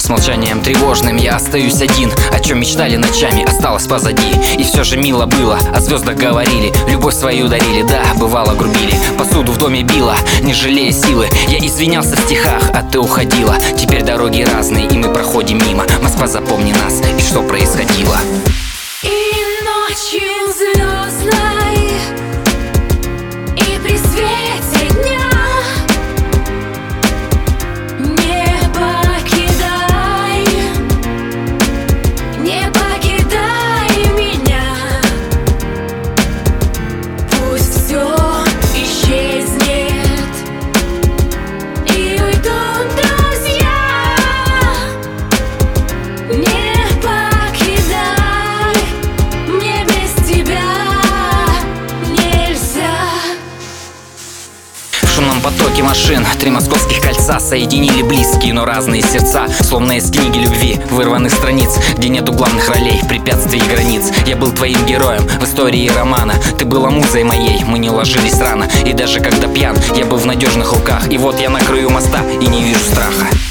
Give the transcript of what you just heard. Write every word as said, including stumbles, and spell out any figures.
молчанием тревожным я остаюсь один. О чем мечтали ночами, осталось позади. И все же мило было, о звездах говорили, любовь свою дарили, да, бывало грубили. Посуду в доме била, не жалея силы. Я извинялся в стихах, а ты уходила. Теперь дороги разные, и мы проходим мимо. Москва, запомни нас, и что происходило. И ночью звездной, и при свете дня не покидай, не покидай меня. Пусть все исчезнет, и уйдут друзья. Не покидай, мне без тебя нельзя. В шумном потоке машин три московских кольца соединили близкие, но разные сердца. Словно из книги любви, вырванных страниц, где нету главных ролей, препятствий и границ. Я был твоим героем в истории романа. Ты была музой моей, мы не ложились рано. И даже когда пьян, я был в надежных руках. И вот я на краю моста и не вижу страха.